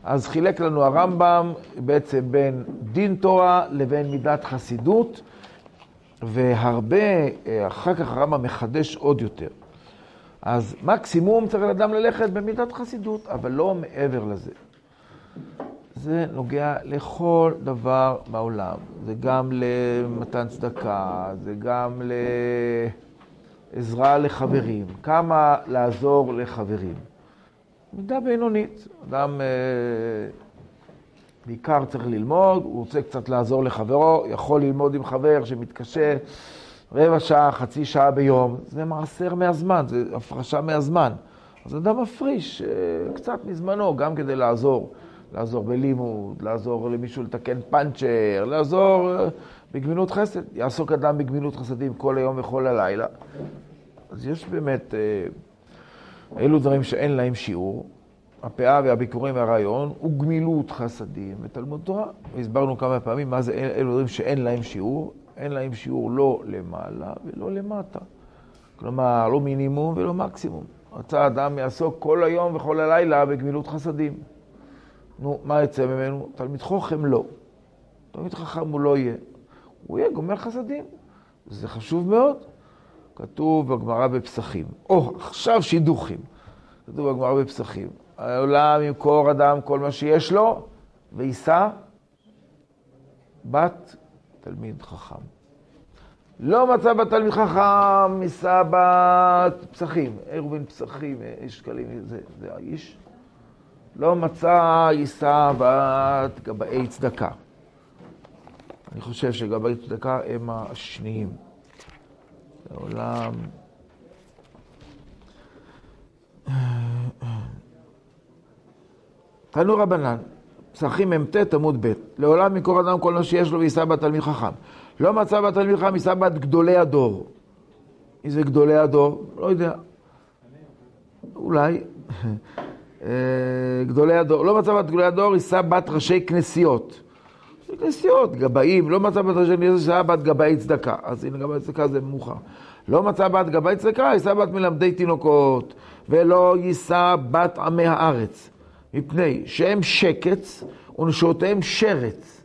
אז חילק לנו הרמב"ם בעצם בין דין תורה לבין מידת חסידות, והרבה, אחר כך הרמב"ם מחדש עוד יותר. אז מקסימום צריך לאדם ללכת במידת חסידות, אבל לא מעבר לזה. זה נוגע לכל דבר בעולם. זה גם למתן צדקה, זה גם לעזרה לחברים. כמה לעזור לחברים. מידה בינונית. אדם בעיקר צריך ללמוד, הוא רוצה קצת לעזור לחברו, יכול ללמוד עם חבר שמתקשה רבע שעה, חצי שעה ביום. זה מעשר מהזמן, זה הפרשה מהזמן. אז אדם מפריש קצת מזמנו, גם כדי לעזור. לעזור בלימוד, לעזור למישהו לתקן פנצ'ר, לעזור בגמילות חסד. יעסוק אדם בגמילות חסדים כל היום וכל הלילה. אז יש באמת אלו דברים שאין להם שיעור. הפאה והביקורים והרעיון הוא גמילות חסדים ותלמוד תורה. והסברנו כמה פעמים מה זה אלו דברים שאין להם שיעור. אין להם שיעור לא למעלה ולא למטה. כלומר, לא מינימום ולא מקסימום. רצה אדם יעסוק כל היום וכל הלילה בגמילות חסדים. נו, מה יצא ממנו? תלמיד חוכם לא. תלמיד חכם הוא לא יהיה. הוא יהיה גומל חסדים. זה חשוב מאוד. כתוב בגמרא בפסחים. עכשיו שידוכים. כתוב בגמרא בפסחים. העולם ימכור אדם כל מה שיש לו, ויישא בת תלמיד חכם. לא מצא בת תלמיד חכם, יישא בת פסחים. עירובין פסחים, שקלים, זה האיש. לא מצא יישא בת גבאי צדקה. אני חושב שגבאי צדקה הם השניים. לעולם... תנו רבנן, פסחים מ"ט עמוד ב', לעולם יקור אדם כל מה שיש לו ויישא בת תלמיד חכם. לא מצא בת תלמיד חכם, יישא בת גדולי הדור. מי זה גדולי הדור? לא יודע. אולי. גדולי הדור. לא מצא בת גדולי הדור, יישא בת ראשי כנסיות. כנסיות, גבאים. לא מצא בת ראשי כנסיות, יישא בת גבאי צדקה. אז הנה גבאי צדקה זה מאוחר. לא מצא בת גבאי צדקה, יישא בת מלמדי תינוקות. ולא יישא בת עמי הארץ. מפני שהם שקץ ונשותיהם שרץ.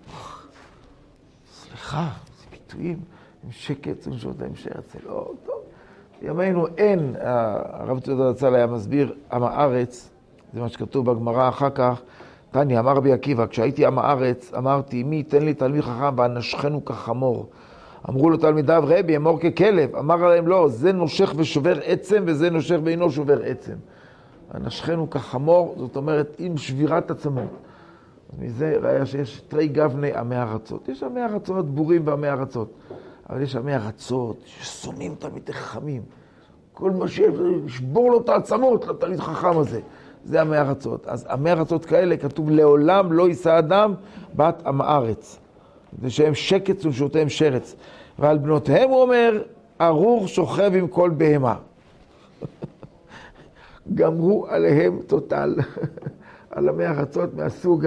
סליחה, זה ביטויים. הם שקץ ונשותיהם שרץ. זה לא טוב. ימינו אין, הרב צודד הצל היה מסביר, עם הארץ, זה מה שכתוב בגמרא אחר כך, תני, אמר רבי עקיבא, כשהייתי עם הארץ, אמרתי, מי ייתן לי תלמיד חכם ואנשכנו כחמור? אמרו לו תלמידיו, רבי, אמור ככלב. אמר להם, לא, זה נושך ושובר עצם, וזה נושך ואינו שובר עצם. אנשכנו כחמור, זאת אומרת, עם שבירת עצמות. מזה ראיה שיש תרי גבני עמי ארצות. יש עמי ארצות בורים ועמי ארצות. אבל יש עמי ארצות ששונאים תלמידי חכמים. כל מה שיש, לשבור לו את העצמות לתלמיד חכם הזה. זה עמי ארצות. אז עמי ארצות כאלה כתוב, לעולם לא יישא אדם בת עם הארץ. זה שהם שקץ ונשותיהם שרץ. ועל בנותיהם הוא אומר, ארור שוכב עם כל בהמה. גמרו עליהם טוטל. על עמי ארצות מהסוג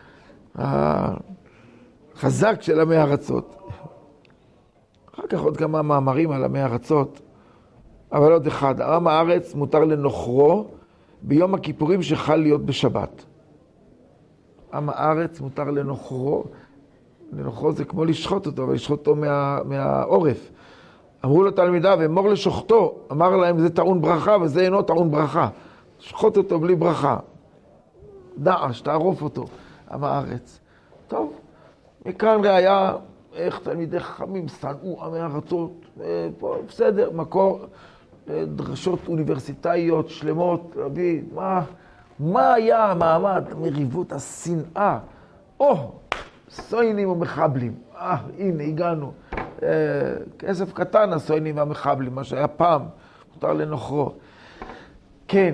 החזק של עמי ארצות. אחר כך עוד כמה מאמרים על עמי ארצות, אבל עוד אחד, עם הארץ מותר לנוכרו ביום הכיפורים שחל להיות בשבת. עם הארץ מותר לנוכרו, לנוכרו זה כמו לשחוט אותו, אבל לשחוט אותו מהעורף. אמרו לתלמידיו, אמור לשוחטו, אמר להם זה טעון ברכה וזה אינו טעון ברכה. שחוט אותו בלי ברכה. דעש, תערוף אותו, עם הארץ. טוב, מכאן ראיה איך תלמידי חכמים שנאו עמי ארצות, פה בסדר, מקור, דרשות אוניברסיטאיות שלמות, רבי, מה היה המעמד, מריבות השנאה? סוינים ומחבלים, הנה הגענו, כסף קטן הסוינים והמחבלים, מה שהיה פעם, מותר לנוכרו. כן,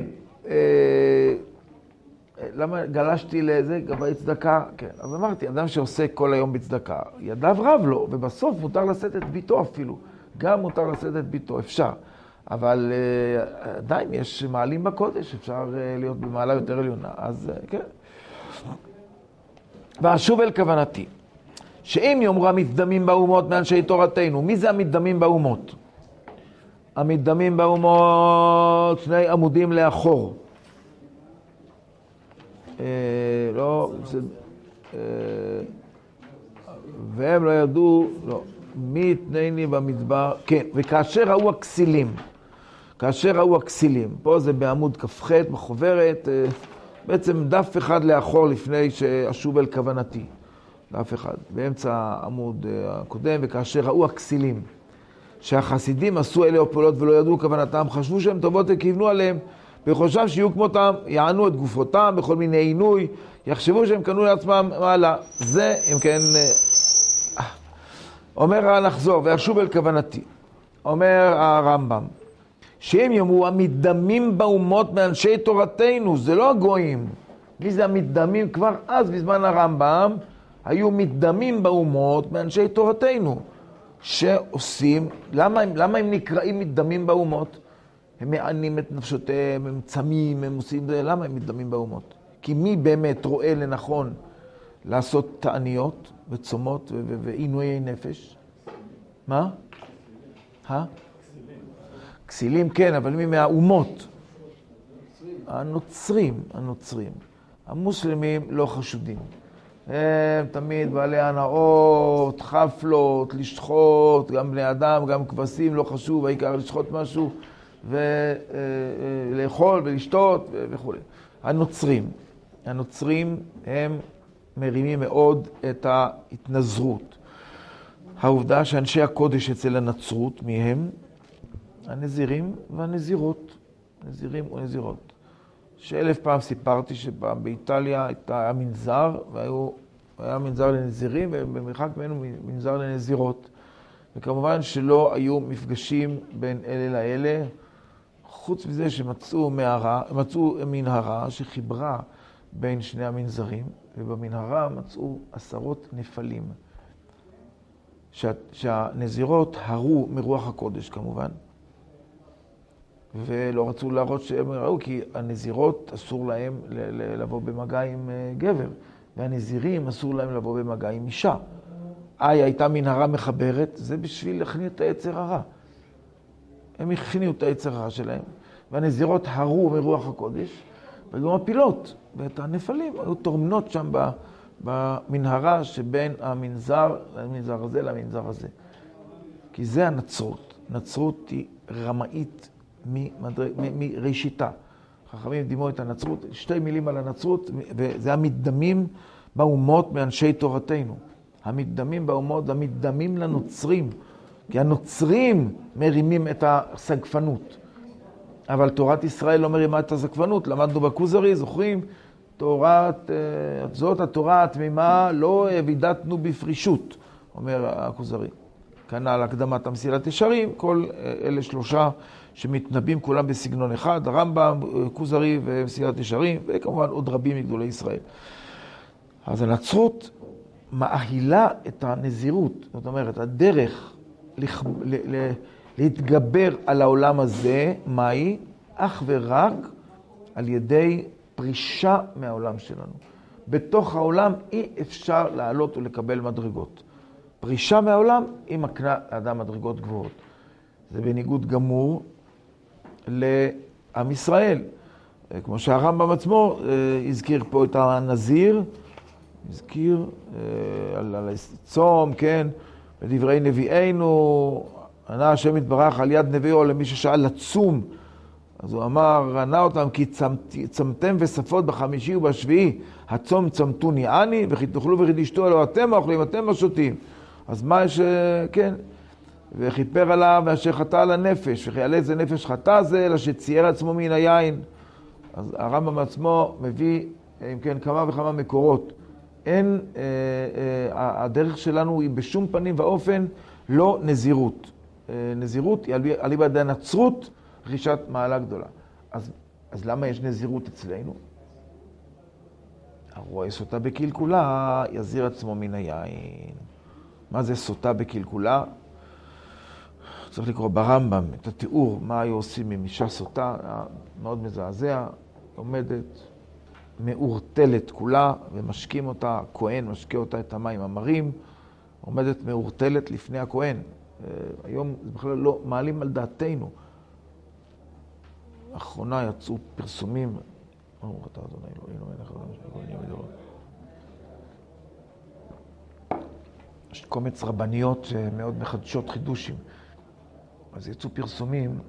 למה גלשתי לזה? גבאי צדקה? כן, אז אמרתי, אדם שעושה כל היום בצדקה, ידיו רב לו, ובסוף מותר לשאת את ביתו אפילו. גם מותר לשאת את ביתו, אפשר. אבל עדיין יש מעלים בקודש, אפשר להיות במעלה יותר עליונה, אז כן. ואשוב אל כוונתי, שאם יאמרו המתדמים באומות מאנשי תורתנו, מי זה המתדמים באומות? המתדמים באומות, שני עמודים לאחור. לא, והם לא ידעו, לא, מי יתנני במדבר, כן, וכאשר ראו הכסילים, פה זה בעמוד כ"ח בחוברת, בעצם דף אחד לאחור לפני שאשוב אל כוונתי, דף אחד, באמצע העמוד הקודם, וכאשר ראו הכסילים, שהחסידים עשו אלה הפעולות ולא ידעו כוונתם, חשבו שהם טובות וכיוונו עליהם, וחושב שיהיו כמותם, יענו את גופותם בכל מיני עינוי, יחשבו שהם קנו לעצמם מעלה. זה, אם כן, אומר נחזור, וישוב אל כוונתי. אומר הרמב"ם, שהם יאמרו, המדמים באומות מאנשי תורתנו, זה לא הגויים. מי זה המדמים? כבר אז, בזמן הרמב"ם, היו מדמים באומות מאנשי תורתנו, שעושים, למה הם נקראים מדמים באומות? הם מענים את נפשותיהם, הם צמים, הם עושים זה, למה הם מדמים באומות? כי מי באמת רואה לנכון לעשות תעניות וצומות ועינויי נפש? מה? כסילים כן, אבל מי מהאומות? הנוצרים. המוסלמים לא חשודים. הם תמיד בעלי הנאות, חפלות, לשחוט, גם בני אדם, גם כבשים, לא חשוב, העיקר לשחוט משהו ולאכול ולשתות וכו'. הנוצרים הם מרימים מאוד את ההתנזרות. העובדה שאנשי הקודש אצל הנצרות, מהם הנזירים והנזירות, נזירים ונזירות. שאלף פעם סיפרתי שפעם באיטליה היה מנזר, והיה מנזר לנזירים, ובמרחק ממנו מנזר לנזירות. וכמובן שלא היו מפגשים בין אלה לאלה, חוץ מזה שמצאו מנהרה שחיברה בין שני המנזרים, ובמנהרה מצאו 10 נפלים. שהנזירות הרו מרוח הקודש כמובן, ולא רצו להראות שהם ראו, כי הנזירות אסור להם לבוא במגע עם גבר, והנזירים אסור להם לבוא במגע עם אישה. הייתה מנהרה מחברת, זה בשביל להכניע את היצר הרע. הם הכניעו את היצר הרע שלהם, והנזירות הרו מרוח הקודש, וגם הפילות, ואת הנפלים היו תורמנות שם במנהרה שבין המנזר הזה למנזר הזה. כי זה הנצרות. נצרות היא רמאית מראשיתה. חכמים דימו את הנצרות, 2 מילים על הנצרות, וזה המדמים באומות מאנשי תורתנו. המדמים באומות, המדמים לנוצרים, כי הנוצרים מרימים את הסגפנות. אבל תורת ישראל לא מרימה את הסגפנות. למדנו בכוזרי, זוכרים? זאת התורה התמימה לא וידתנו בפרישות, אומר הכוזרי. כאן על הקדמת המסילת ישרים, כל אלה 3 שמתנבאים כולם בסגנון אחד, הרמב"ם, כוזרי ומסילת ישרים, וכמובן עוד רבים מגדולי ישראל. אז הנצרות מאהילה את הנזירות, זאת אומרת, הדרך להתגבר על העולם הזה, מהי? אך ורק על ידי פרישה מהעולם שלנו. בתוך העולם אי אפשר לעלות ולקבל מדרגות. פרישה מהעולם היא מקנה לאדם מדרגות גבוהות. זה בניגוד גמור לעם ישראל. כמו שהרמב"ם עצמו הזכיר פה את הנזיר, הזכיר על הצום, כן, בדברי נביאינו, ענה השם יתברך על יד נביאו למי ששאל לצום. אז הוא אמר, ענה אותם, כי צמתם וספות ב5 וב7, הצום צמתוני אני, וכי תאכלו וכי תשתו, אלו אתם האוכלים, אתם השותים. אז מה יש, כן, וכיפר עליו ואשר חטא על הנפש, וכי על איזה נפש חטא זה, אלא שצייר עצמו מן היין. אז הרמב"ם עצמו מביא, אם כן, כמה וכמה מקורות. אין, הדרך שלנו היא בשום פנים ואופן לא נזירות. נזירות היא על ידי הנצרות, רכישת מעלה גדולה. אז למה יש נזירות אצלנו? הרואה סוטה בקלקולה, יזיר עצמו מן היין. מה זה סוטה בקלקולה? צריך לקרוא ברמב"ם את התיאור, מה היו עושים עם אישה סוטה, מאוד מזעזע, עומדת, מאורטלת כולה, ומשקים אותה, הכהן משקה אותה את המים המרים, עומדת מאורטלת לפני הכהן. היום זה בכלל לא מעלים על דעתנו. לאחרונה יצאו פרסומים ברוך אתה אדוני אלוהינו מלך העולם שהכל נהיה בדברו. יש קומץ רבניות שמאוד מחדשות חידושים. אז יצאו פרסומים.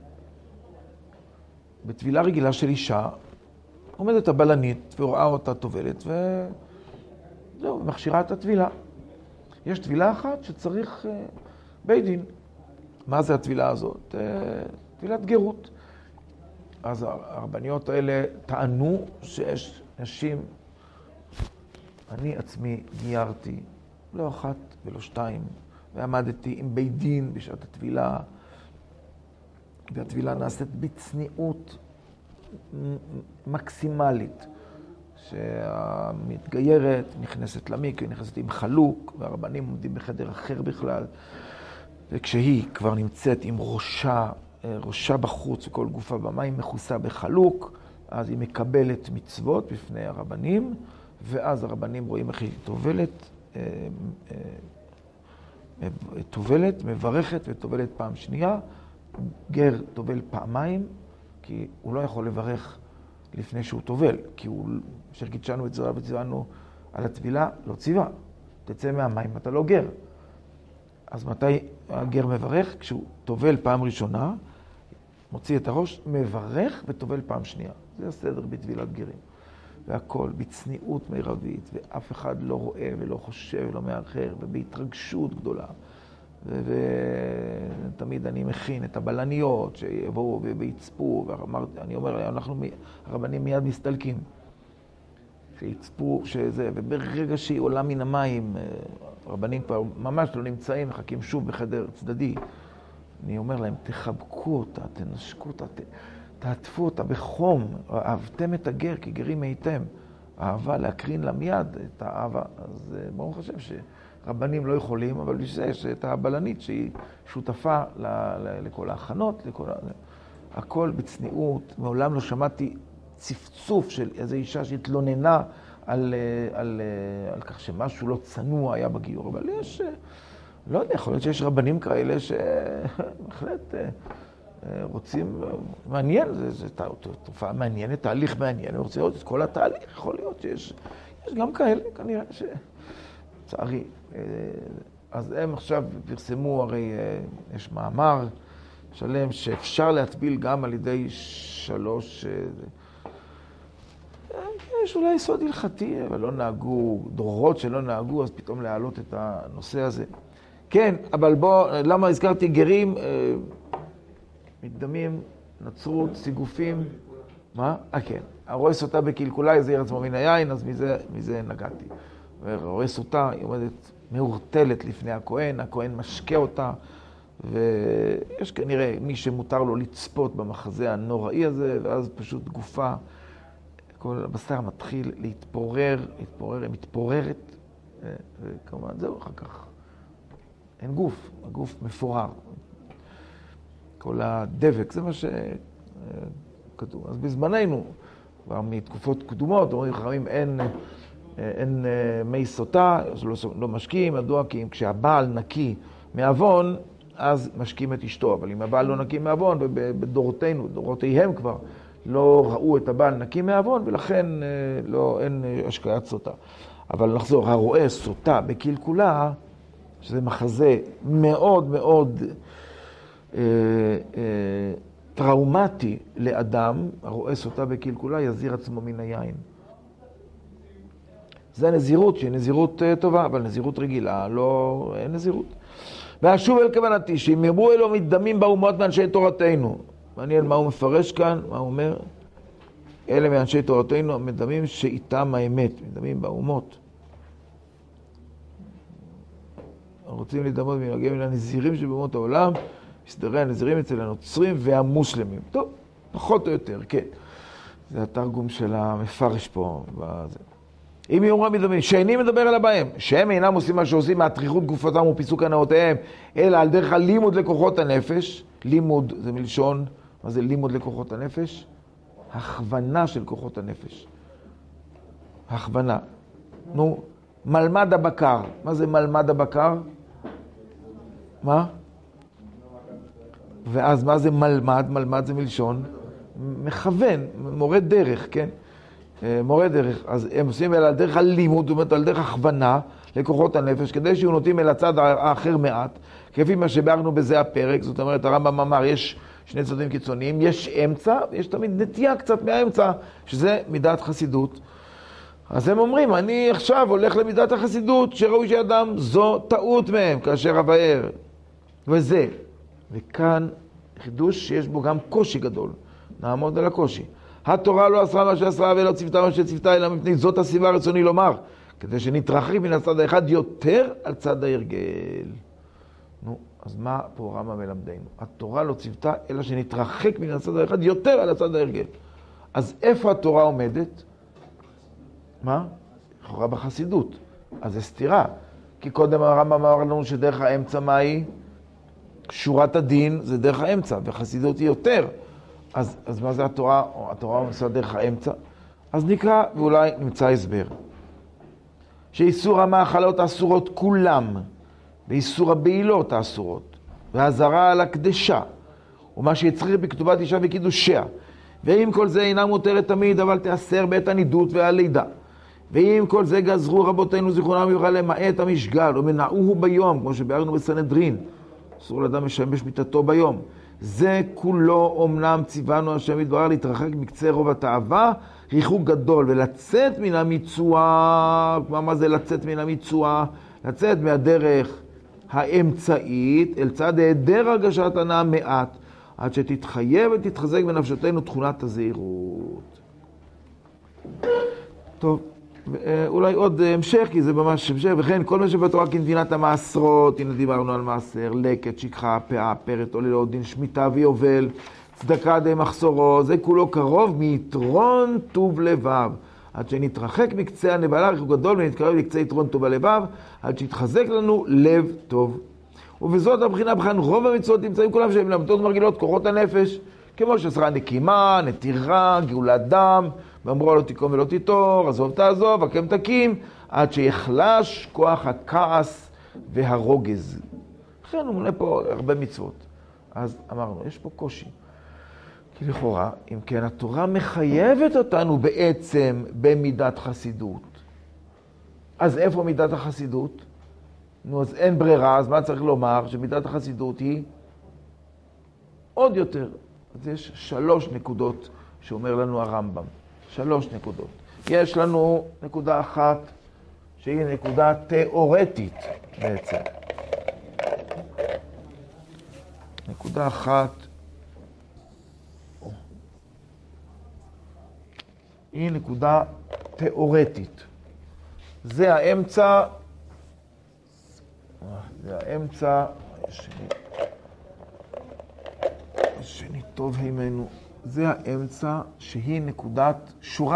בטבילה רגילה של אישה, עומדת הבלנית ורואה אותה טובלת, וזהו, מכשירה את הטבילה. יש טבילה אחת שצריך בית דין. מה זה הטבילה הזאת? טבילת גרות. אז הרבניות האלה טענו שיש נשים, אני עצמי גיירתי, לא אחת ולא שתיים, ועמדתי עם בית דין בשעת הטבילה, והטבילה נעשית בצניעות מקסימלית, שהמתגיירת נכנסת למקווה, נכנסת עם חלוק, והרבנים עומדים בחדר אחר בכלל, וכשהיא כבר נמצאת עם ראשה בחוץ וכל גופה במים מכוסה בחלוק, אז היא מקבלת מצוות בפני הרבנים, ואז הרבנים רואים איך היא טובלת, מברכת וטובלת פעם שנייה. גר טובל פעמיים, כי הוא לא יכול לברך לפני שהוא טובל, כי הוא, שרגידשנו את זרע וציוונו על הטבילה, לא ציווה. תצא מהמים, אתה לא גר. אז מתי הגר מברך? כשהוא טובל פעם ראשונה, מוציא את הראש, מברך וטובל פעם שנייה. זה הסדר בטבילת גרים. והכל בצניעות מרבית, ואף אחד לא רואה ולא חושב ולא מאחר, ובהתרגשות גדולה. ותמיד אני מכין את הבלניות שיבואו ויצפו, ואני אומר, הרבנים מיד מסתלקים. שיצפו שזה, וברגע שהיא עולה מן המים, הרבנים כבר ממש לא נמצאים, מחכים שוב בחדר צדדי. אני אומר להם, תחבקו אותה, תנשקו אותה, תעטפו אותה בחום, אהבתם את הגר כי גרים הייתם. אהבה להקרין לה מיד את האהבה. אז ברוך השם שרבנים לא יכולים, אבל בשביל זה יש את הבלנית שהיא שותפה לכל ההכנות, הכל בצניעות. מעולם לא שמעתי צפצוף של איזו אישה שהתלוננה על כך שמשהו לא צנוע היה בגיור. אבל יש, לא יודע, יכול להיות שיש רבנים כאלה שבהחלט רוצים, מעניין, זו תופעה מעניינת, תהליך מעניין, אני רוצה לראות את כל התהליך, יכול להיות שיש גם כאלה, כנראה צערי. אז הם עכשיו פרסמו, הרי יש מאמר שלם שאפשר להטביל גם על ידי 3, יש אולי יסוד הלכתי, אבל לא נהגו, דורות שלא נהגו, אז פתאום להעלות את הנושא הזה. כן, אבל בוא, למה הזכרתי גרים? מקדמים, נצרות, סיגופים. מה? כן. הרואה סוטה בקלקולה, יזהיר עצמו מן היין, אז מזה נגעתי. ורואה סוטה, היא עומדת מעורטלת לפני הכהן, הכהן משקה אותה, ויש כנראה מי שמותר לו לצפות במחזה הנוראי הזה, ואז פשוט גופה, כל הבשר מתחיל להתפורר, היא מתפוררת, וכמובן זהו, אחר כך אין גוף, הגוף מפורר. כל הדבק, זה מה שכתוב. אז בזמננו, כבר מתקופות קדומות, אומרים חכמים, אין מי סוטה, לא משקים, מדוע? כי כשהבעל נקי מעוון, אז משקים את אשתו. אבל אם הבעל לא נקי מעוון, ובדורותינו, דורותיהם כבר, לא ראו את הבעל נקי מעוון, ולכן אין השקיית סוטה. אבל נחזור, הרואה סוטה בקלקולה, שזה מחזה מאוד מאוד טראומטי לאדם, הרואה סוטה בקלקולה, יזהיר עצמו מן היין. זה נזירות, שהיא נזירות טובה, אבל נזירות רגילה, לא, אין נזירות. ואשוב אל כוונתי, שאם יאמרו אלו מדמים באומות מאנשי תורתנו. מעניין מה הוא מפרש כאן, מה הוא אומר? אלה מאנשי תורתנו המדמים שאיתם האמת, מדמים באומות. רוצים לדמות מנהגים אל הנזירים שבאומות העולם, מסדרי הנזירים אצל הנוצרים והמוסלמים. טוב, פחות או יותר, כן. זה התרגום של המפרש פה. בזה. אם יאמרו מדמים, שאיני מדבר אל הבאים, שהם אינם עושים מה שעושים מהטריחות גופתם ופיסוק הנאותיהם, אלא על דרך הלימוד לכוחות הנפש. לימוד זה מלשון, מה זה לימוד לכוחות הנפש? הכוונה של כוחות הנפש. הכוונה. נו, מלמד הבקר. מה זה מלמד הבקר? מה? ואז מה זה מלמד? מלמד זה מלשון מכוון, מורה דרך, כן? מורה דרך, אז הם עושים על דרך הלימוד, זאת אומרת על דרך הכוונה לכוחות הנפש, כדי שיהיו נוטים אל הצד האחר מעט, כפי מה שביארנו בזה הפרק. זאת אומרת, הרמב"ם אמר, יש שני צדדים קיצוניים, יש אמצע, יש תמיד נטייה קצת מהאמצע, שזה מידת חסידות. אז הם אומרים, אני עכשיו הולך למידת החסידות, שראוי שאדם, זו טעות מהם, כאשר אבאר. וזה. וכאן חידוש שיש בו גם קושי גדול. נעמוד על הקושי. התורה לא אסרה מה שאסרה ולא ציוותה מה שציוותה, אלא מפני זאת הסיבה רצוני לומר, כדי שנתרחק מן הצד האחד יותר על צד ההרגל. נו, אז מה פה רמה מלמדנו? התורה לא ציוותה, אלא שנתרחק מן הצד האחד יותר על הצד ההרגל. אז איפה התורה עומדת? מה? לכאורה בחסידות. אז זה סתירה. כי קודם הרמב"ם אמר לנו שדרך האמצע מה היא? שורת הדין זה דרך האמצע, וחסידות היא יותר. אז מה זה התורה? התורה עושה דרך האמצע. אז נקרא, ואולי נמצא הסבר. שאיסור המאכלות האסורות כולם, ואיסור הבעילות האסורות, והזרה על הקדשה, ומה שיצריך בכתובת אישה וקידושיה, ואם כל זה אינה מותרת תמיד, אבל תאסר בעת הנידות והלידה. ואם כל זה גזרו רבותינו זיכרונם לברכה למעט המשגל, ומנעוהו ביום, כמו שביארנו בסנהדרין, אסור לאדם משמש מיתתו ביום. זה כולו אמנם ציוונו השם יתברך להתרחק מקצה רוב התאווה, ריחוק גדול, ולצאת מן המצווה. מה זה לצאת מן המצווה? לצאת מהדרך האמצעית אל צד היעדר הרגשת הנאה מעט, עד שתתחייב ותתחזק בנפשותנו תכונת הזהירות. טוב, אולי עוד המשך, כי זה ממש המשך. וכן, כל מה שבתורה כנתינת המעשרות, הנה דיברנו על מעשר, לקט, שכחה, פאה, פרת, עוללות, דין שמיטה ויובל, צדקה די מחסורו, זה כולו קרוב מיתרון טוב לבב, עד שנתרחק מקצה הנבלה ריחוק גדול ונתקרב לקצה יתרון טוב הלבב, עד שיתחזק לנו לב טוב. ובזאת הבחינה בכן רוב המצוות נמצאים כולם שהם למדות מרגילות כוחות הנפש, כמו שעשרה נקימה, נטירה, גאולת דם, ואמרו לו תיקום ולא תיטור, עזוב תעזוב, הקם תקים, עד שיחלש כוח הכעס והרוגז. לכן הוא מונה פה הרבה מצוות. אז אמרנו, יש פה קושי. כי לכאורה, אם כן, התורה מחייבת אותנו בעצם במידת חסידות. אז איפה מידת החסידות? נו, אז אין ברירה, אז מה צריך לומר? שמידת החסידות היא עוד יותר. אז יש 3 נקודות שאומר לנו הרמב"ם. 3 נקודות. יש לנו נקודה אחת שהיא נקודה תיאורטית בעצם. נקודה אחת היא נקודה תיאורטית. זה האמצע, שני טוב הימנו. זה האמצע שהיא נקודת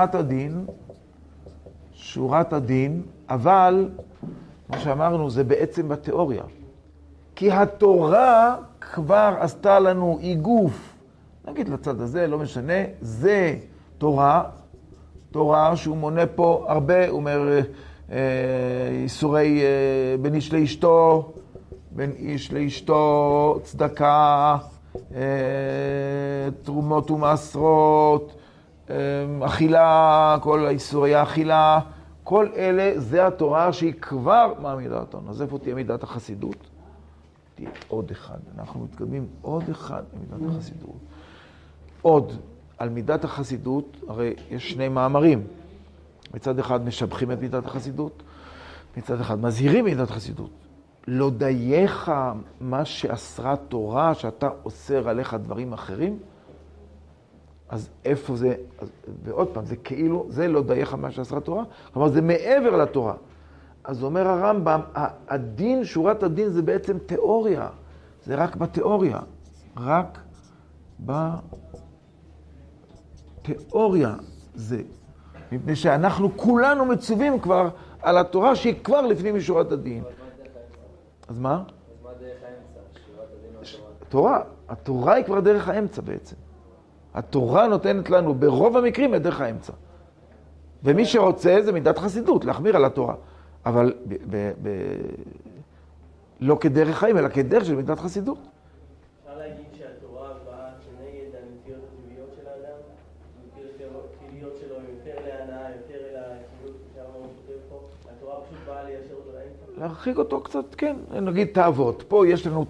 שורת הדין, אבל, כמו שאמרנו, זה בעצם בתיאוריה. כי התורה כבר עשתה לנו איגוף, נגיד לצד הזה, לא משנה, זה תורה שהוא מונה פה הרבה, הוא אומר, איסורי בין איש לאשתו, צדקה, תרומות ומעשרות, אכילה, כל איסורי האכילה, כל אלה זה התורה שהיא כבר מעמידה אותנו. אז איפה תהיה מידת החסידות? תהיה עוד אחד. אנחנו מתקדמים עוד אחד במידת החסידות. עוד על מידת החסידות, הרי יש 2 מאמרים. מצד אחד משבחים את מידת החסידות, מצד אחד מזהירים מידת החסידות. לא דייך מה שאסרה תורה, שאתה אוסר עליך דברים אחרים? אז איפה זה? ועוד פעם, זה כאילו, זה לא דייך מה שאסרה תורה, כלומר זה מעבר לתורה. אז אומר הרמב"ם, הדין, שורת הדין זה בעצם תיאוריה. זה רק בתיאוריה. רק בתיאוריה זה. מפני שאנחנו כולנו מצווים כבר על התורה שהיא כבר לפנים משורת הדין. אז מה? אז מה דרך האמצע? שורת הדין או התורה? התורה היא כבר דרך האמצע בעצם. התורה נותנת לנו ברוב המקרים את דרך האמצע. ומי שרוצה זה מידת חסידות, להחמיר על התורה. אבל לא כדרך חיים, אלא כדרך של מידת חסידות. אפשר להגיד שהתורה באה כנגד הנטיות הטבעיות של האדם? הכליות שלו יותר להנאה, יותר אל הכליות, שאמרנו כותב פה, התורה פשוט באה ליישר אותו לאמצע. להרחיק אותו קצת, כן, נגיד תאוות. פה יש לנו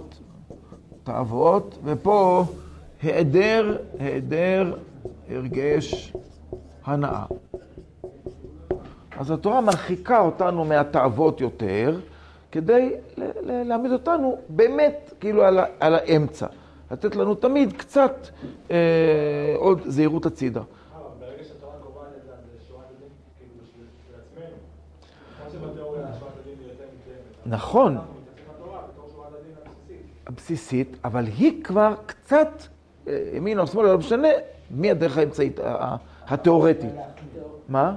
תאוות, ופה היעדר הרגש הנאה. אז התורה מרחיקה אותנו מהתאוות יותר, כדי להעמיד אותנו באמת כאילו על האמצע. לתת לנו תמיד קצת עוד זהירות הצידה. ברגע שהתורה קובעת את זה, זה שורת הדין, כאילו, של עצמנו. כמו שבתיאוריה, שורת הדין היא יותר מתאמת. נכון. אנחנו מתייחסים לתורה בתור שורת הדין הבסיסית, אבל היא כבר קצת, ימין או שמאל, לא משנה, מי הדרך האמצעית התיאורטית. מה?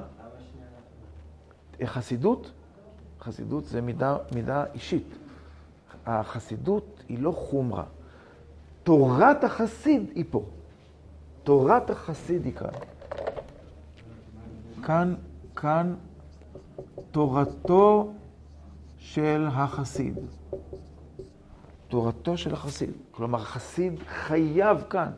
חסידות? חסידות זה מידה אישית. החסידות היא לא חומרה. תורת החסיד היא פה. תורת החסיד היא כאן. כאן תורתו של החסיד. תורתו של החסיד. כלומר, החסיד חייב כאן.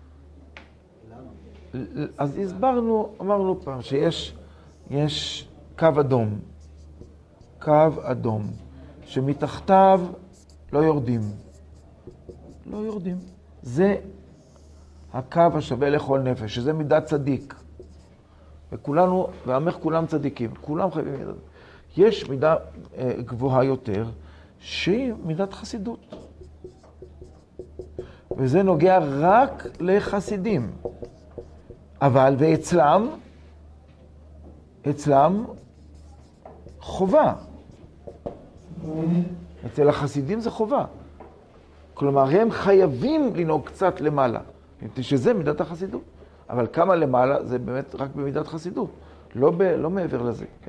אז אמרנו פעם שיש קו אדום. קו אדום, שמתחתיו לא יורדים. לא יורדים. זה הקו השווה לכל נפש, שזה מידת צדיק. וכולנו, ועמך כולם צדיקים, כולם חייבים מידת. יש מידה גבוהה יותר, שהיא מידת חסידות. וזה נוגע רק לחסידים. אבל, אצלם חובה. אצל החסידים זה חובה. כלומר, הם חייבים לנהוג קצת למעלה. שזה מידת החסידות. אבל כמה למעלה זה באמת רק במידת חסידות. לא מעבר לזה. כן.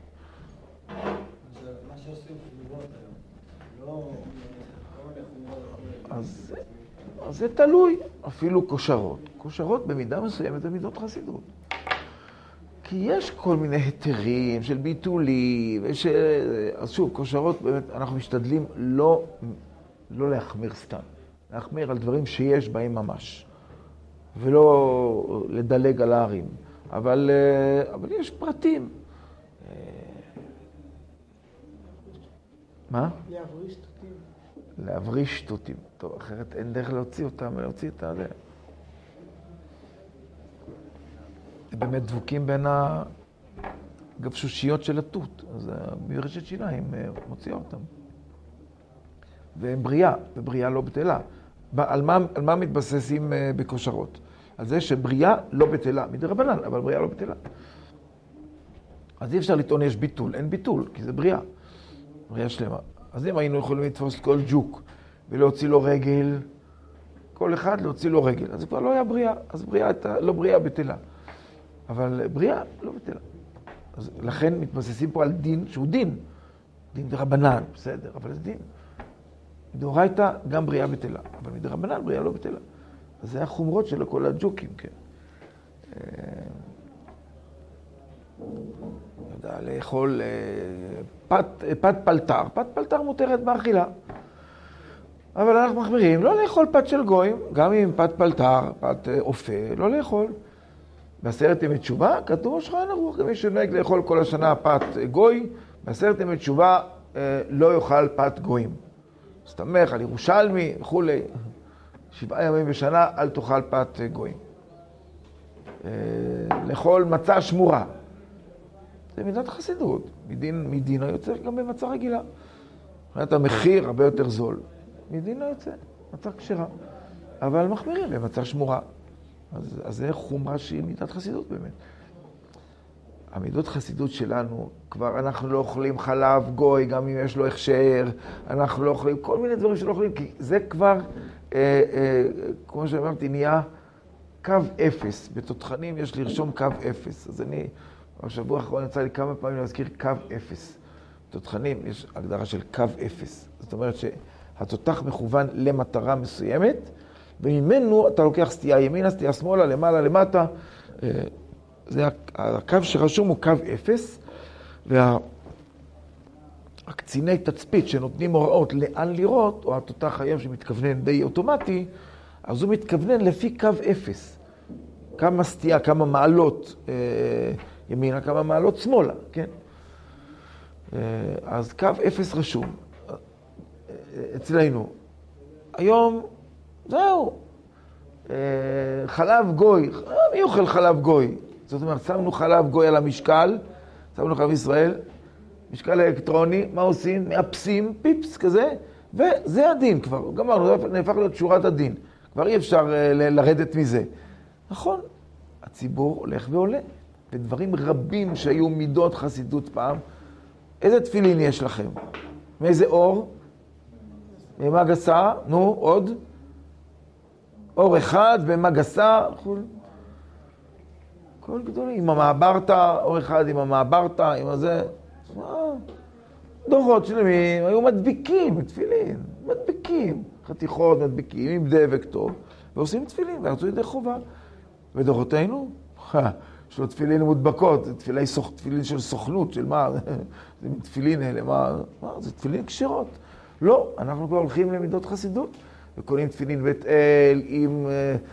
מה שעושים חמירות היום. אז זה תלוי. אפילו כושרות. כושרות במידה מסוימת זה מידות חסידות. כי יש כל מיני היתרים של ביטולים, אז שוב, כושרות באמת, אנחנו משתדלים לא להחמיר סתם. להחמיר על דברים שיש בהם ממש. ולא לדלג על הערים. אבל יש פרטים. מה? להבריש שטותים. להבריש שטותים. טוב, אחרת אין דרך להוציא אותם ולהוציא את זה. באמת דבוקים בין הגבשושיות של התות. אז ברשת שיניים מוציאה אותם. והם בריאה, ובריאה לא בטלה. על מה מתבססים בכושרות? על זה שבריאה לא בטלה, מדרבנן, אבל בריאה לא בטלה. אז אי אפשר לטעון יש ביטול, אין ביטול, כי זה בריאה. בריאה שלמה. אז אם היינו יכולים לתפוס כל ג'וק ולהוציא לו רגל, כל אחד להוציא לו רגל, אז זה כבר לא היה בריאה, אז בריאה הייתה לא בריאה בטלה. אבל בריאה לא בטלה. אז לכן מתבססים פה על דין שהוא דין. דין דרבנן, בסדר, אבל זה דין. מדאורייתא גם בריאה בטלה, אבל מדרבנן בריאה לא בטלה. אז זה החומרות של כל הג'וקים, כן. יודע, לאכול פת פלטר. פת פלטר מותרת באכילה. אבל אנחנו מחמירים, לא לאכול פת של גויים, גם אם פת פלטר, פת אופה, לא לאכול. בעשרת ימי תשובה, כתוב שולחן ערוך, גם מי שנוהג לאכול כל השנה פת גוי, בעשרת ימי תשובה לא יאכל פת גויים. סתמך על ירושלמי וכולי. 7 ימים בשנה אל תאכל פת גויים. לאכול מצה שמורה. זה מידת חסידות. מדין היוצא גם במצה רגילה. מבחינת המחיר הרבה יותר זול. מדין היוצא, מצה כשרה. אבל מחמירים במצה שמורה. אז זה חומרה שהיא מידת חסידות באמת. המידות חסידות שלנו, כבר אנחנו לא אוכלים חלב גוי, גם אם יש לו הכשר, אנחנו לא אוכלים כל מיני דברים שלא אוכלים, כי זה כבר, כמו שאמרתי, נהיה קו אפס. בתותחנים יש לרשום קו אפס. אז אני, בשבוע האחרון יצא לי כמה פעמים להזכיר קו אפס. בתותחנים יש הגדרה של קו אפס. זאת אומרת שהתותח מכוון למטרה מסוימת, וממנו אתה לוקח סטייה ימינה, סטייה שמאלה, למעלה, למטה. זה הקו שרשום הוא קו אפס, והקציני תצפית שנותנים הוראות לאן לראות, או התותח היום שמתכוונן די אוטומטי, אז הוא מתכוונן לפי קו אפס. כמה סטייה, כמה מעלות ימינה, כמה מעלות שמאלה, כן? אז קו 0 רשום אצלנו. היום, זהו. חלב גוי, מי אוכל חלב גוי? זאת אומרת, שמנו חלב גוי על המשקל, שמנו חלב ישראל, משקל אלקטרוני, מה עושים? מאפסים, פיפס כזה, וזה הדין כבר, גמרנו, נהפך להיות שורת הדין. כבר אי אפשר לרדת מזה. נכון, הציבור הולך ועולה, ודברים רבים שהיו מידות חסידות פעם. איזה תפילין יש לכם? מאיזה אור? מה גסה? נו, עוד? אור אחד ומה גסה? כל גדולים, עם המעברת, אור אחד עם המעברת, עם הזה. דורות שלמים היו מדביקים תפילין, מדביקים. חתיכות מדביקים עם דבק טוב, ועושים תפילין, וארצו ידי חובה. ודורותינו, יש לו תפילין מודבקות, זה תפילין של סוכנות, של מה? זה תפילין אלה, מה? זה תפילין קשרות. לא, אנחנו כבר הולכים למידות חסידות, וקונים תפילין בית אל עם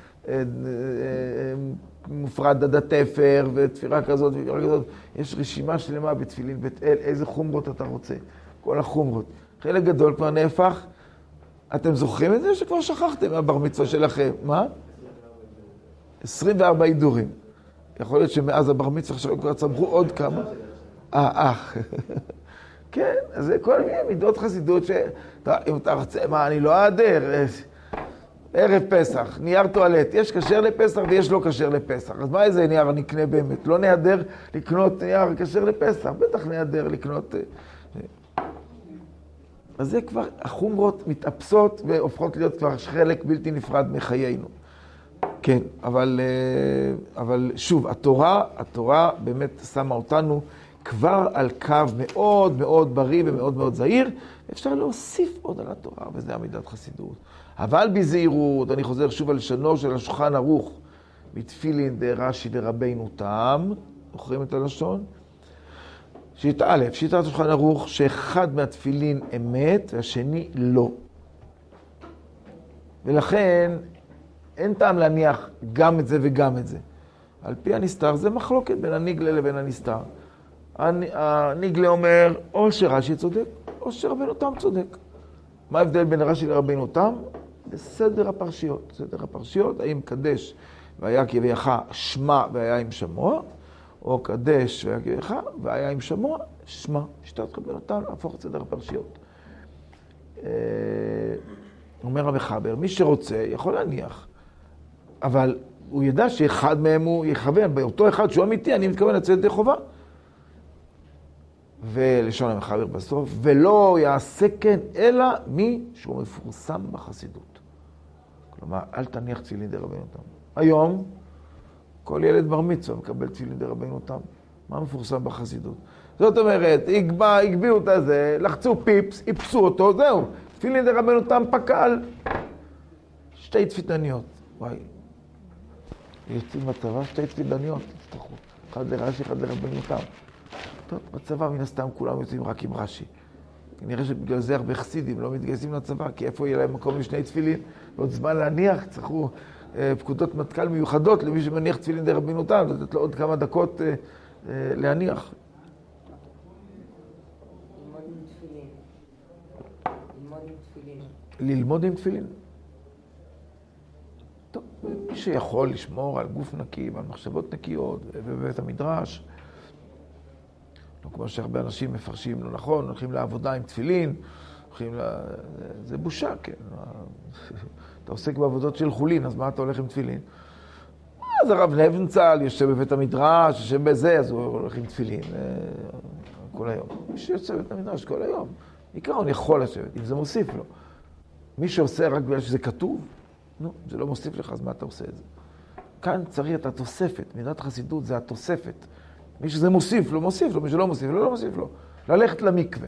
מופרד עד התפר, ותפירה כזאת ותפירה כזאת. יש רשימה שלמה בתפילין בית אל, איזה חומרות אתה רוצה, כל החומרות. חלק גדול כבר נהפך. אתם זוכרים את זה שכבר שכחתם מהבר מצווה שלכם? מה? 24 הידורים. יכול להיות שמאז הבר מצווה שלכם כבר צמחו עוד כמה. כן, אז זה כל מיני מידות חסידות אם אתה רוצה, מה, אני לא אעדר. ערב פסח, נייר טואלט, יש כשר לפסח ויש לא כשר לפסח. אז מה איזה נייר נקנה באמת? לא נעדר לקנות נייר כשר לפסח, בטח נעדר לקנות... אז זה כבר, החומרות מתאפסות והופכות להיות כבר חלק בלתי נפרד מחיינו. כן, אבל שוב, התורה באמת שמה אותנו כבר על קו מאוד מאוד בריא ומאוד מאוד זהיר, אפשר להוסיף עוד על התורה, וזה עמידת חסידות. אבל בזהירות, אני חוזר שוב על לשונו של השולחן ערוך, מתפילין דרש"י דרבנו תם, זוכרים את הלשון? שיטה א', שיטת השולחן ערוך, שאחד מהתפילין אמת והשני לא. ולכן אין טעם להניח גם את זה וגם את זה. על פי הנסתר זה מחלוקת בין הניגלה לבין הנסתר. הניגלה אומר, או שרש"י צודק, או שרבנו תם צודק. מה ההבדל בין רש"י לרבנו תם? בסדר הפרשיות. סדר הפרשיות, האם קדש והיה כביך שמע והיה עם שמוע, או קדש והיה כביך והיה עם שמוע, שמע. שיטת רבנו תם להפוך את סדר הפרשיות. אומר המחבר, מי שרוצה יכול להניח, אבל הוא ידע שאחד מהם הוא יכוון, באותו אחד שהוא אמיתי, אני מתכוון לצאת ידי חובה. ולשון המחבר בסוף, ולא יעשה כן, אלא מי שהוא מפורסם בחסידות. כלומר, אל תניח תפילין דרבנו תם. היום, כל ילד בר מצווה מקבל תפילין דרבנו תם. מה מפורסם בחסידות? זאת אומרת, הגביאו את הזה, לחצו פיפס, איפסו אותו, זהו. תפילין דרבנו תם פקל. שתי תפיתניות. וואי. יוצאים בצבא, שתי תפיתניות. אחד לרש"י, אחד לרבנו תם. טוב, בצבא מן הסתם כולם יוצאים רק עם רש"י. נראה שבגלל זה הרבה חסידים לא מתגייסים לצבא, כי איפה יהיה להם מקום לשני תפילין? ועוד זמן להניח, צריכו פקודות מטכ"ל מיוחדות למי שמניח תפילין דרבנו תם, לתת לו עוד כמה דקות להניח. ללמוד עם תפילין. טוב, מי שיכול לשמור על גוף נקי, על מחשבות נקיות, ובבית המדרש, לא כמו שהרבה אנשים מפרשים, לא נכון, הולכים לעבודה עם תפילין, זה בושה, כן. אתה עוסק בעבודות של חולין, אז מה אתה הולך עם תפילין? אז הרב נבנצל יושב בבית המדרש, יושב בזה, אז הוא הולך עם תפילין כל היום. מי שיושב בבית המדרש כל היום, בעיקרון יכול לשבת, אם זה מוסיף לו. מי שעושה רק בגלל שזה כתוב, נו, זה לא מוסיף לך, אז מה אתה עושה את זה? כאן צריך את התוספת, מידת חסידות זה התוספת. מי שזה מוסיף לו, מוסיף לו, מי שלא מוסיף לו, לא מוסיף לו. ללכת למקווה.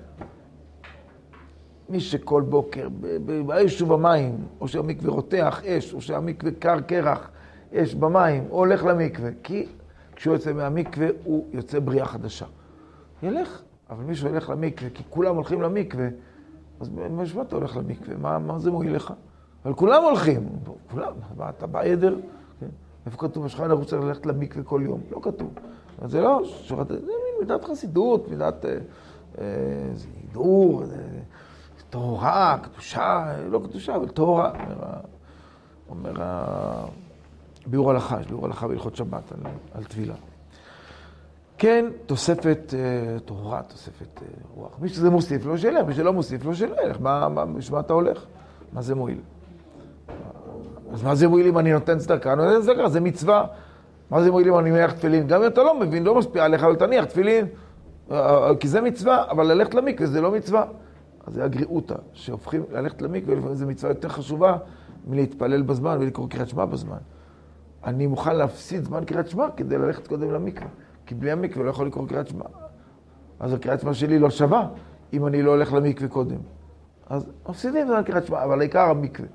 מי שכל בוקר, באש ובמים, או שהמקווה רותח אש, או שהמקווה קר קרח, אש במים, או הולך למקווה. כי כשהוא יוצא מהמקווה, הוא יוצא בריאה חדשה. ילך, אבל מי שהולך למקווה, כי כולם הולכים למקווה, אז מה אתה הולך למקווה? מה זה מועיל לך? אבל כולם הולכים. כולם, אתה בעדר, כן? איפה כתוב, השולחן ערוך צריך ללכת למקווה כל יום? לא כתוב. אז זה לא, זה מין מידת חסידות, מידת הידור, טהורה, קדושה, לא קדושה, אבל טהורה, אומר ביאור הלכה, יש ביאור הלכה בהלכות שבת על טבילה. כן, תוספת טהורה, תוספת רוח. מי שזה מוסיף לו שילך, מי שלא מוסיף לו שילך. בשביל מה אתה הולך? מה זה מועיל? אז מה זה מועיל אם אני נותן צדקה? אני נותן צדקה, זה מצווה. מה זה מועיל אם אני מניח תפילין? גם אם אתה לא מבין, לא משפיע עליך, אבל תניח תפילין. כי זה מצווה, אבל ללכת למקווה זה לא מצווה. אז זה הגריעותא, שהופכים ללכת למקווה, ולפעמים זו מצווה יותר חשובה מלהתפלל בזמן ולקרוא קריאת שמע בזמן. אני מוכן להפסיד זמן קריאת שמע כדי ללכת קודם למקווה. כי בלי המקווה לא יכול לקרוא קריאת שמע. אז הקריאת שמע שלי לא שווה אם אני לא הולך למקווה קודם. אז מפסידים זמן קריאת שמע, אבל העיקר המקווה.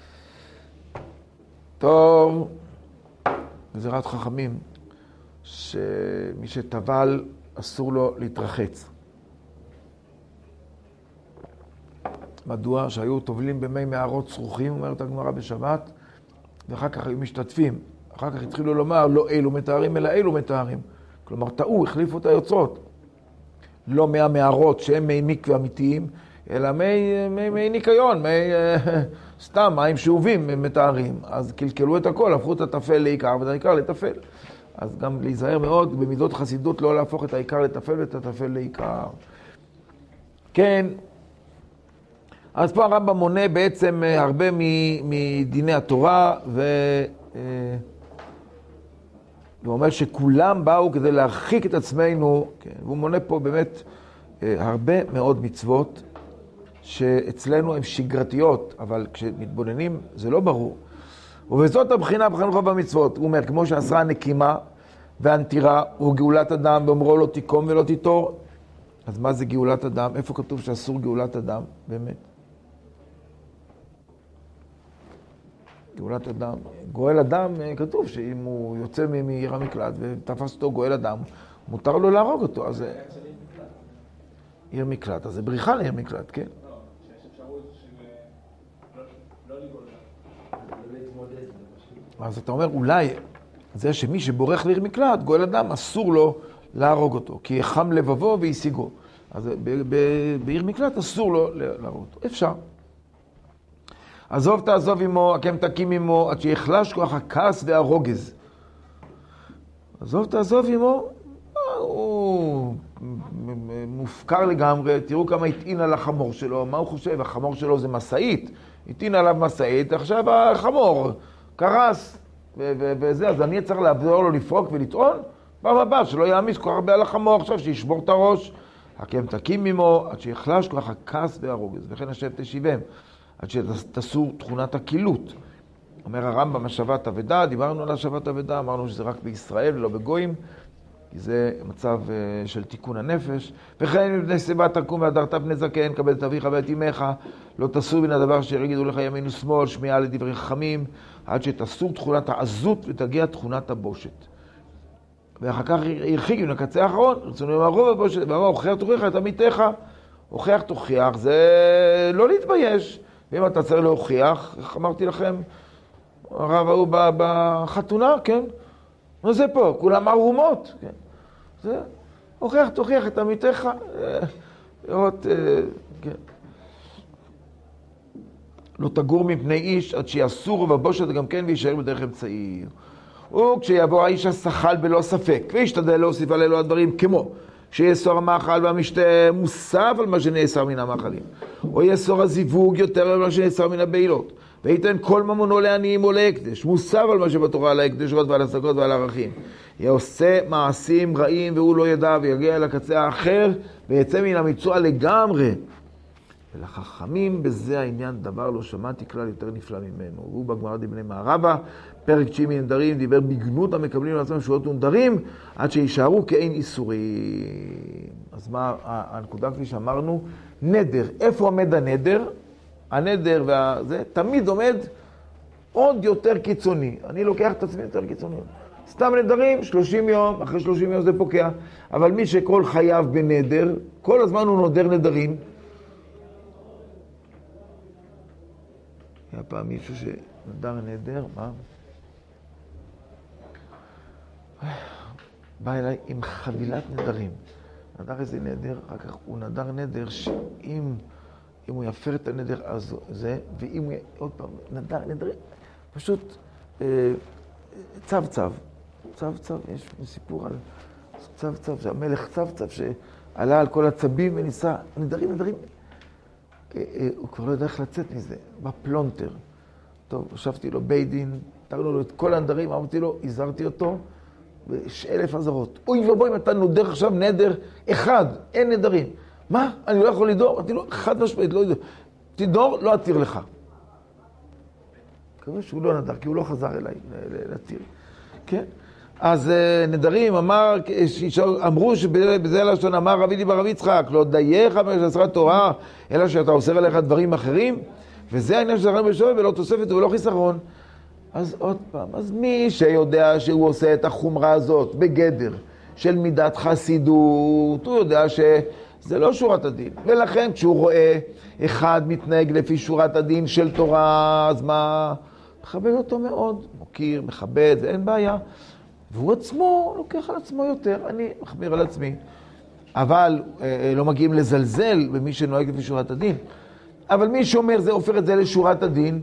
טוב, גזירת חכמים, שמי שטבל אסור לו להתרחץ. מדוע? שהיו טובלים במי מערות צרוחים, אומרת הגמרא בשבת, ואחר כך היו משתתפים. אחר כך התחילו לומר, לא אלו מתארים, אלא אלו מתארים. כלומר, טעו, החליפו את היוצרות. לא מהמערות שהם מי מקווה אמיתיים, אלא מי ניקיון, סתם מים שאובים הם מתארים. אז קלקלו את הכל, הפכו את הטפל לעיקר ואת העיקר לטפל. אז גם להיזהר מאוד במידות חסידות לא להפוך את העיקר לטפל ואת הטפל לעיקר. כן, אז פה הרמב"ם מונה בעצם הרבה מדיני התורה, והוא אומר שכולם באו כדי להרחיק את עצמנו, כן, והוא מונה פה באמת הרבה מאוד מצוות, שאצלנו הן שגרתיות, אבל כשמתבוננים זה לא ברור. ובזאת הבחינה בחנוכה במצוות, הוא אומר, כמו שעשרה הנקימה והנטירה, הוא גאולת אדם, ואומרו לו תיקום ולא תיטור. אז מה זה גאולת אדם? איפה כתוב שאסור גאולת אדם? באמת. גאולת אדם. גואל אדם, כתוב שאם הוא יוצא מעיר המקלט ותפס אותו גואל אדם, מותר לו להרוג אותו. אז עיר מקלט, אז זה בריחה לעיר מקלט, כן? לא, שיש אפשרות לא לגאול אדם. אז אתה אומר, אולי זה שמי שבורח לעיר מקלט, גואל אדם, אסור לו להרוג אותו, כי חם לבבו והשיגו. אז בעיר מקלט אסור לו להרוג אותו. אפשר. עזוב תעזוב עמו, הקם תקים עמו, עד שיחלש כוח הכעס והרוגז. עזוב תעזוב עמו, הוא מופקר לגמרי, תראו כמה התעין על החמור שלו, מה הוא חושב? החמור שלו זה מסעית, התעין עליו מסעית, עכשיו החמור קרס, וזה, אז אני צריך לעבור לו לפרוק ולטעון, פעם הבאה שלא יעמיס כל כך הרבה על החמור עכשיו, שישבור את הראש, הקם תקים עמו, עד שיחלש כוח הכעס והרוגז, וכן השב תשיבם. עד שתסור תכונת הקילות. אומר הרמב"ם, השבת אבדה, דיברנו על השבת אבדה, אמרנו שזה רק בישראל ולא בגויים, כי זה מצב של תיקון הנפש. וכן מבני שיבה תקום והדרת פני זקן, קבל את אביך ואת אמך, לא תסור בין הדבר שיגידו לך ימין ושמאל, שמיעה לדברי חכמים, עד שתסור תכונת העזות ותגיע תכונת הבושת. ואחר כך הרחיק מן הקצה האחרון, רצונו לומר רוב הבושת, ואמר, הוכיח תוכיח את עמיתך. הוכיח תוכיח, זה לא להתבייש. ואם אתה צריך להוכיח, איך אמרתי לכם, הרב ההוא בחתונה, כן? זה פה, כולם מערומות, כן? זה, הוכיח, תוכיח את עמיתך, לראות, כן. לא תגור מפני איש עד שיאסור ובבושת גם כן וישאר בדרך אמצעי. וכשיבוא האיש השחל בלא ספק, וישתדל להוסיף על אלו הדברים כמו, שיאסור המאכל והמשתה מוסף על מה שנאסר מן המאכלים, או יאסור הזיווג יותר על מה שנאסר מן הבעילות, וייתן כל ממונו לעניים או להקדש, מוסף על מה שבתורה על ההקדשות ועל השגות ועל הערכים. יעשה מעשים רעים והוא לא ידע ויגיע אל הקצה האחר ויצא מן המצווה לגמרי. ולחכמים בזה העניין דבר לא שמעתי כלל יותר נפלא ממנו. והוא בגמרא דבני מערבה, פרק 9 נדרים, דיבר בגנות המקבלים לעצמם שבועות ונדרים, עד שישארו כאין איסורים. אז מה הנקודה כפי שאמרנו? נדר. איפה עומד הנדר? הנדר והזה תמיד עומד עוד יותר קיצוני. אני לוקח את עצמי יותר קיצוני. סתם נדרים, 30 יום, אחרי 30 יום זה פוקע. אבל מי שכל חייו בנדר, כל הזמן הוא נודר נדרים. היה פעם מישהו שנדר נדר, מה? בא אליי עם חבילת נדרים. נדר איזה נדר, אחר כך הוא נדר נדר שאם הוא יפר את הנדר אז זה, ואם הוא עוד פעם נדר נדרים, פשוט צו, יש סיפור על צו, שהמלך צו, שעלה על כל הצבים וניסה, נדרים, הוא כבר לא יודע איך לצאת מזה, בפלונטר. טוב, הושבתי לו בית דין, נתנו לו את כל הנדרים, אמרתי לו, הזהרתי אותו, ב1,000 אזהרות. אוי ובואי, אתה נודר עכשיו נדר אחד, אין נדרים. מה? אני לא יכול לדור? אמרתי לו, חד משמעית, לא לדור. תדור, לא אתיר לך. מקווה שהוא לא נדר, כי הוא לא חזר אליי להתיר. כן? אז נדרים אמרו שבזה הלשון אמר רבי בר רבי יצחק, לא דייך מעשרת תורה, אלא שאתה אוסר עליך דברים אחרים, וזה העניין של זכרנו בשווה, ולא תוספת ולא חיסרון. אז עוד פעם, אז מי שיודע שהוא עושה את החומרה הזאת בגדר של מידת חסידות, הוא יודע שזה לא שורת הדין. ולכן כשהוא רואה אחד מתנהג לפי שורת הדין של תורה, אז מה? מכבד אותו מאוד, מוקיר, מכבד, ואין בעיה. והוא עצמו לוקח על עצמו יותר, אני מחמיר על עצמי. אבל לא מגיעים לזלזל במי שנוהג לפי שורת הדין. אבל מי שאומר זה, הופך את זה לשורת הדין,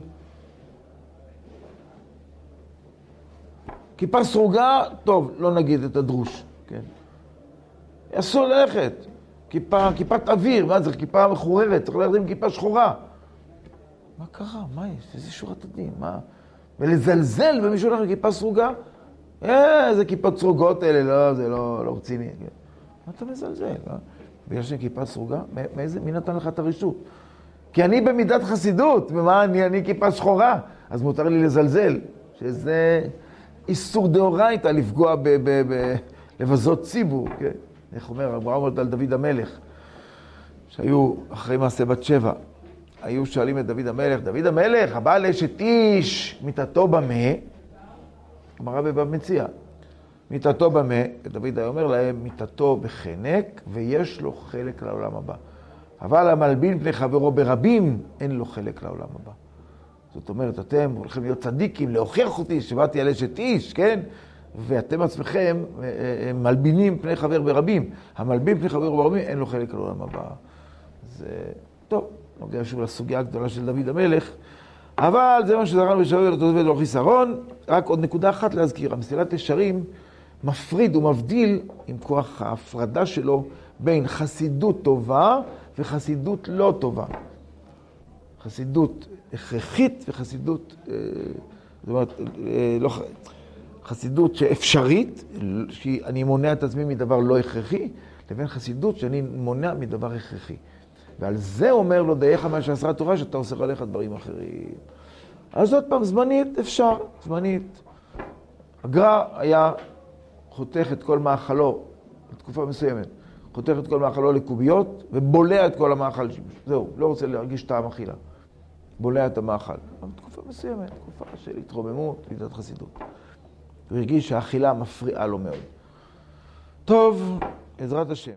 כיפה סרוגה, טוב, לא נגיד את הדרוש, כן? אסור ללכת. כיפת אוויר, מה זה? כיפה מחוררת, צריך ללכת עם כיפה שחורה. מה קרה? מה יש? איזה שורת הדין? מה? ולזלזל במישהו הולך לכיפה סרוגה? איזה כיפות סרוגות אלה, לא, זה לא רציני. מה אתה מזלזל? בגלל שאני כיפה סרוגה? מי נתן לך את הרשות? כי אני במידת חסידות, ומה אני כיפה שחורה, אז מותר לי לזלזל, שזה איסור דאורייתא לפגוע לבזות ציבור, כן? איך אומר, אברהם אומר על דוד המלך, שהיו אחרי מעשה בת שבע, היו שואלים את דוד המלך, דוד המלך, הבעל אשת איש, מיתתו במה, אמרה בבב מציע, מיתתו במה, ודוד היה אומר להם, מיתתו בחנק, ויש לו חלק לעולם הבא. אבל המלבין פני חברו ברבים, אין לו חלק לעולם הבא. זאת אומרת, אתם הולכים להיות צדיקים, להוכיח אותי שבאתי על אשת איש, כן? ואתם עצמכם מלבינים פני חבר ברבים. המלבין פני חבר ברבים, אין לו חלק לעולם הבא. זה טוב, נוגע שוב לסוגיה הגדולה של דוד המלך, אבל זה מה שזכרנו בשווה ולא תוספת ולא חיסרון. רק עוד נקודה אחת להזכיר, המסילת ישרים מפריד ומבדיל עם כוח ההפרדה שלו בין חסידות טובה וחסידות לא טובה. חסידות הכרחית וחסידות, זאת אומרת, חסידות שאפשרית, שאני מונע את עצמי מדבר לא הכרחי, לבין חסידות שאני מונע מדבר הכרחי. ועל זה אומר לו, דייך מעשרת תורה, שאתה אוסר עליך דברים אחרים. אז עוד פעם, זמנית אפשר, זמנית. הגר"א היה חותך את כל מאכלו, בתקופה מסוימת, חותך את כל מאכלו לקוביות, ובולע את כל המאכל. זהו, לא רוצה להרגיש טעם אכילה. בולע את המאכל. אבל בתקופה מסוימת, תקופה של התרוממות, מידת חסידות. הוא הרגיש שהאכילה מפריעה לו מאוד. טוב, עזרת השם.